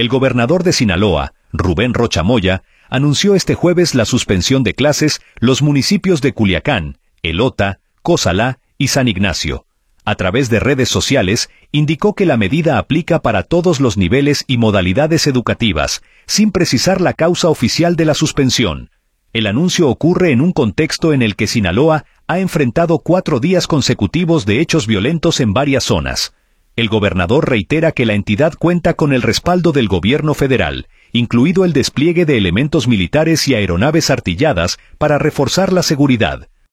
El gobernador de Sinaloa, Rubén Rocha Moya, anunció este jueves la suspensión de clases los municipios de Culiacán, Elota, Cozalá y San Ignacio. A través de redes sociales, indicó que la medida aplica para todos los niveles y modalidades educativas, sin precisar la causa oficial de la suspensión. El anuncio ocurre en un contexto en el que Sinaloa ha enfrentado 4 días consecutivos de hechos violentos en varias zonas. El gobernador reitera que la entidad cuenta con el respaldo del gobierno federal, incluido el despliegue de elementos militares y aeronaves artilladas para reforzar la seguridad,